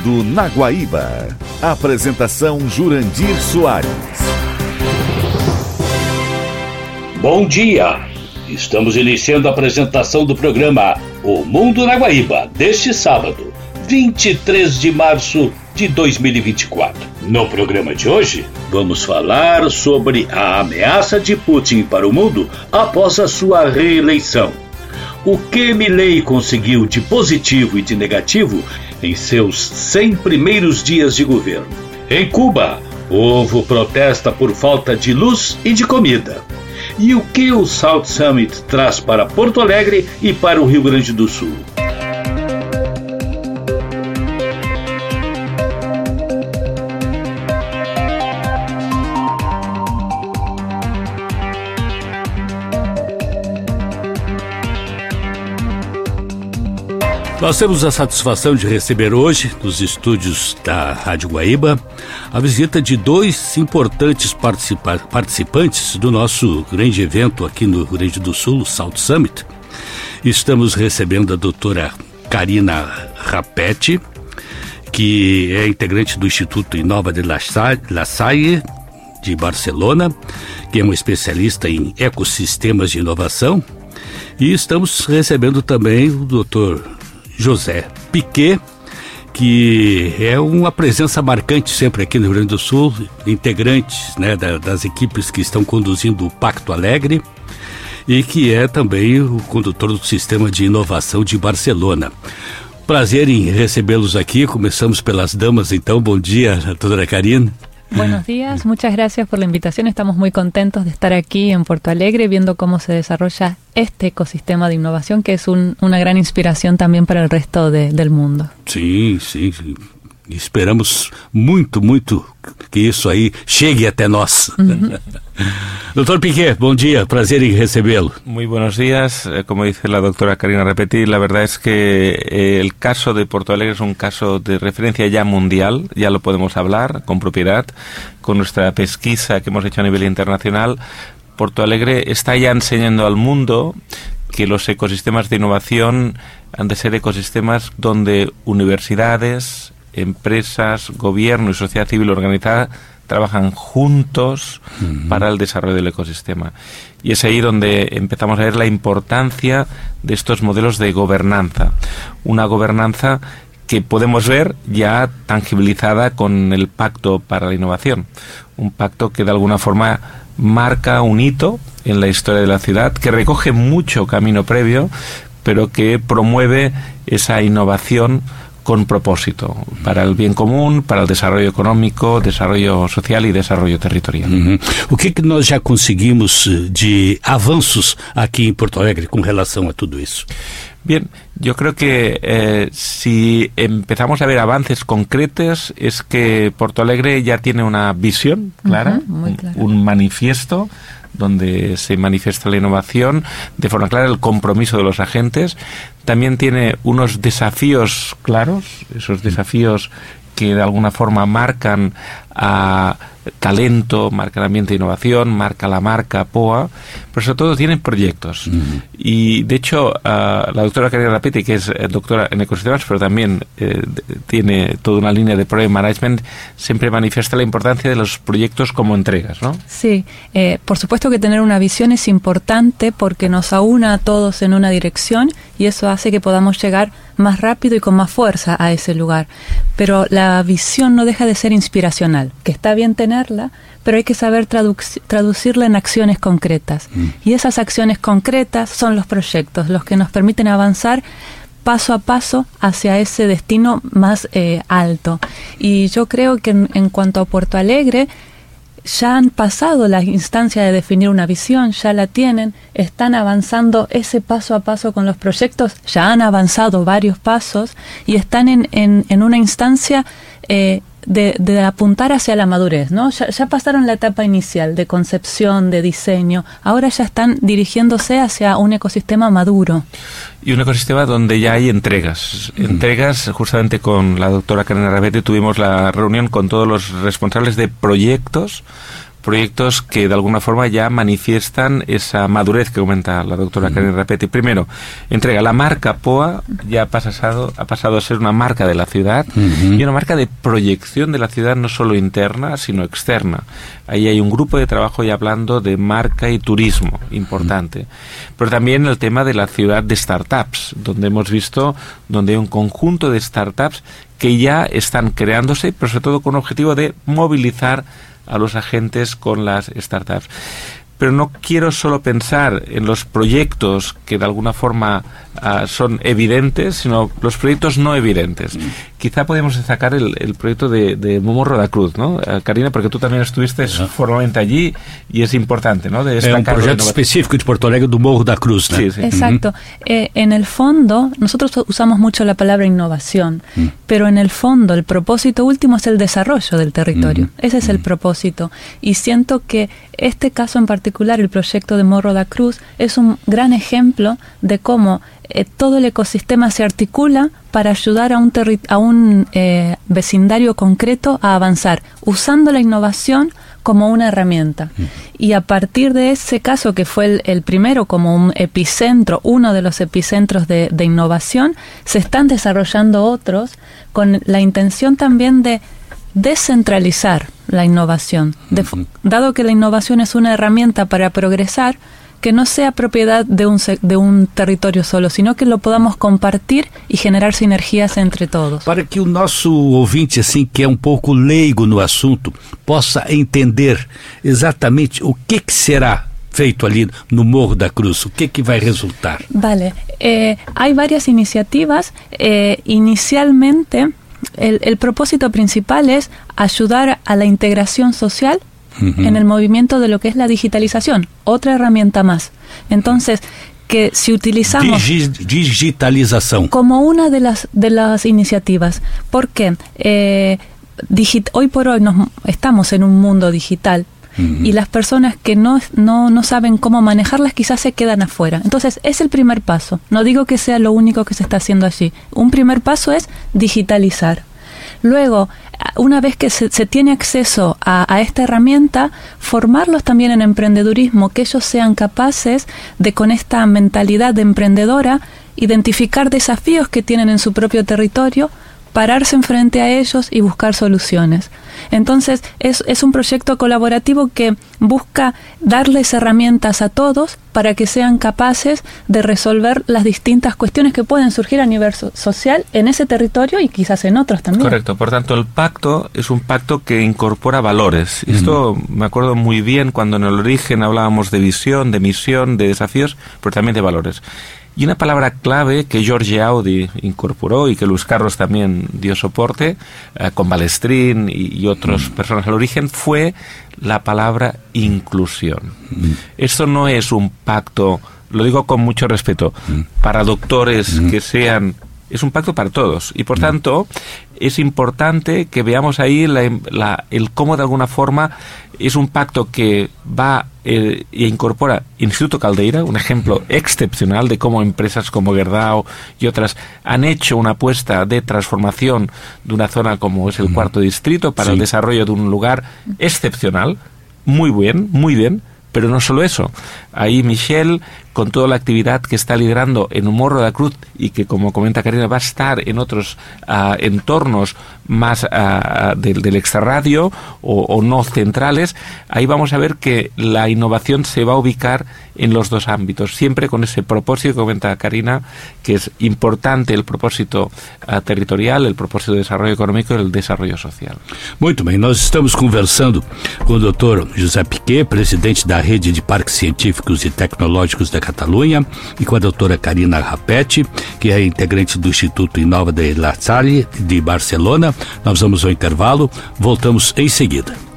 Mundo na Guaíba. Apresentação Jurandir Soares. Bom dia! Estamos iniciando a apresentação do programa O Mundo na Guaíba, deste sábado, 23 de março de 2024. No programa de hoje, vamos falar sobre a ameaça de Putin para o mundo após a sua reeleição. O que Milei conseguiu de positivo e de negativo em seus 100 primeiros dias de governo. Em Cuba, o povo protesta por falta de luz e de comida. E o que o South Summit traz para Porto Alegre e para o Rio Grande do Sul? Nós temos a satisfação de receber hoje, nos estúdios da Rádio Guaíba, a visita de dois importantes participantes do nosso grande evento aqui no Rio Grande do Sul, o South Summit. Estamos recebendo a doutora Karina Rapetti, que é integrante do Instituto Innova de La Salle, de Barcelona, que é uma especialista em ecossistemas de inovação. E estamos recebendo também o doutor José Piquet, que é uma presença marcante sempre aqui no Rio Grande do Sul, integrantes, né, das equipes que estão conduzindo o Pacto Alegre e que é também o condutor do Sistema de Inovação de Barcelona. Prazer em recebê-los aqui. Começamos pelas damas, então. Bom dia, doutora Karina. Buenos días, muchas gracias por la invitación. Estamos muy contentos de estar aquí en Porto Alegre viendo cómo se desarrolla este ecosistema de innovación que es una gran inspiración también para el resto del mundo. Sim. Esperamos muito que isso aí chegue até nós. Doctor Piquet, bom dia, prazer en recebê-lo. Muy buenos días. Como dice la doctora Karina Rapetti, la verdad es que el caso de Porto Alegre es un caso de referencia ya mundial, ya lo podemos hablar con propiedad, con nuestra pesquisa que hemos hecho a nivel internacional. Porto Alegre está ya enseñando al mundo que los ecosistemas de innovación han de ser ecosistemas donde universidades, empresas, gobierno y sociedad civil organizada trabajan juntos para el desarrollo del ecosistema. Y es ahí donde empezamos a ver la importancia de estos modelos de gobernanza. Una gobernanza que podemos ver ya tangibilizada con el Pacto para la Innovación. Un pacto que de alguna forma marca un hito en la historia de la ciudad, que recoge mucho camino previo, pero que promueve esa innovación con propósito, para el bien común, para el desarrollo económico, desarrollo social y desarrollo territorial. O que nós já conseguimos de avanços aqui em Porto Alegre com relação a tudo isso? Bien, yo creo que si empezamos a ver avances concretos es que Porto Alegre ya tiene una visión clara, muy clara. Un manifiesto donde se manifiesta la innovación, de forma clara el compromiso de los agentes. También tiene unos desafíos claros, esos desafíos que de alguna forma marcan a talento, marca el ambiente de innovación, marca la marca POA, pero sobre todo tienen proyectos. Y de hecho, la doctora Karina Rapetti, que es doctora en ecosistemas, pero también tiene toda una línea de project management, siempre manifiesta la importancia de los proyectos como entregas, ¿no? Sí, por supuesto que tener una visión es importante porque nos aúna a todos en una dirección y eso hace que podamos llegar más rápido y con más fuerza a ese lugar. Pero la visión no deja de ser inspiracional, que está bien tenerla, pero hay que saber traducirla en acciones concretas. Y esas acciones concretas son los proyectos, los que nos permiten avanzar paso a paso hacia ese destino más alto. Y yo creo que en cuanto a Porto Alegre, ya han pasado la instancia de definir una visión, ya la tienen, están avanzando ese paso a paso con los proyectos, ya han avanzado varios pasos y están en una instancia de apuntar hacia la madurez, ¿no? Ya pasaron la etapa inicial de concepción, de diseño, ahora ya están dirigiéndose hacia un ecosistema maduro. Y un ecosistema donde ya hay entregas. Entregas, justamente con la doctora Karina Rapetti tuvimos la reunión con todos los responsables de proyectos proyectos que de alguna forma ya manifiestan esa madurez que comenta la doctora Karina Rapetti. Primero, entrega la marca POA, ya ha pasado a ser una marca de la ciudad y una marca de proyección de la ciudad, no solo interna, sino externa. Ahí hay un grupo de trabajo ya hablando de marca y turismo, importante. Pero también el tema de la ciudad de startups, donde hemos visto, donde hay un conjunto de startups que ya están creándose, pero sobre todo con un objetivo de movilizar a los agentes con las startups. Pero no quiero solo pensar en los proyectos que de alguna forma son evidentes, sino los proyectos no evidentes. Quizá podemos destacar el proyecto de Momorro da Cruz, ¿no? Karina, porque tú también estuviste formalmente allí y es importante, ¿no? De destacar un proyecto específico de Porto Alegre do Morro da Cruz, ¿no? Sí, sí. Exacto. En el fondo, nosotros usamos mucho la palabra innovación, pero en el fondo el propósito último es el desarrollo del territorio. Ese es el propósito. Y siento que este caso en particular, el proyecto de Morro da Cruz, es un gran ejemplo de cómo todo el ecosistema se articula para ayudar a un vecindario concreto a avanzar, usando la innovación como una herramienta. Y a partir de ese caso, que fue el primero como un epicentro, uno de los epicentros de innovación, se están desarrollando otros con la intención también de descentralizar la innovación. Dado que la innovación es una herramienta para progresar, que no sea propiedad de un território solo, sino que lo podamos compartir e generar sinergias entre todos. Para que o nosso ouvinte, assim, que é pouco leigo no assunto, possa entender exatamente o que será feito ali no Morro da Cruz, o que vai resultar. Vale, hay varias iniciativas. Inicialmente, el propósito principal es ayudar a la integración social en el movimiento de lo que es la digitalización, otra herramienta más. Entonces, que si utilizamos digitalización como una de las iniciativas, porque hoy por hoy estamos en un mundo digital y las personas que no saben cómo manejarlas quizás se quedan afuera. Entonces, es el primer paso. No digo que sea lo único que se está haciendo allí. Un primer paso es digitalizar. Luego, una vez que se tiene acceso a esta herramienta, formarlos también en emprendedurismo, que ellos sean capaces de, con esta mentalidad de emprendedora, identificar desafíos que tienen en su propio territorio, pararse enfrente a ellos y buscar soluciones. Entonces, es un proyecto colaborativo que busca darles herramientas a todos para que sean capaces de resolver las distintas cuestiones que pueden surgir a nivel social en ese territorio y quizás en otros también. Correcto. Por tanto, el pacto es un pacto que incorpora valores. Esto me acuerdo muy bien cuando en el origen hablábamos de visión, de misión, de desafíos, pero también de valores. Y una palabra clave que Jorge Audi incorporó y que Luis Carlos también dio soporte, con Balestrín y otras personas al origen, fue la palabra inclusión. Esto no es un pacto, lo digo con mucho respeto, para doctores que sean... Es un pacto para todos y, por tanto, es importante que veamos ahí el cómo de alguna forma es un pacto que va e incorpora Instituto Caldeira, un ejemplo excepcional de cómo empresas como Gerdau y otras han hecho una apuesta de transformación de una zona como es el Cuarto Distrito para el desarrollo de un lugar excepcional, muy bien. Pero no solo eso, ahí Michel, con toda la actividad que está liderando en Morro da Cruz y que, como comenta Karina, va a estar en otros entornos más del extrarradio o no centrales, ahí vamos a ver que la innovación se va a ubicar en los dos ámbitos, siempre con ese propósito que comenta Karina, que es importante el propósito territorial, el propósito de desarrollo económico y el desarrollo social. Muito bem, nós estamos conversando com o Dr. José Piquet, presidente da Rede de Parques Científicos e Tecnológicos da Catalunha, e com a doutora Karina Rapetti, que é integrante do Instituto Innova de La Salle de Barcelona. Nós vamos ao intervalo, voltamos em seguida.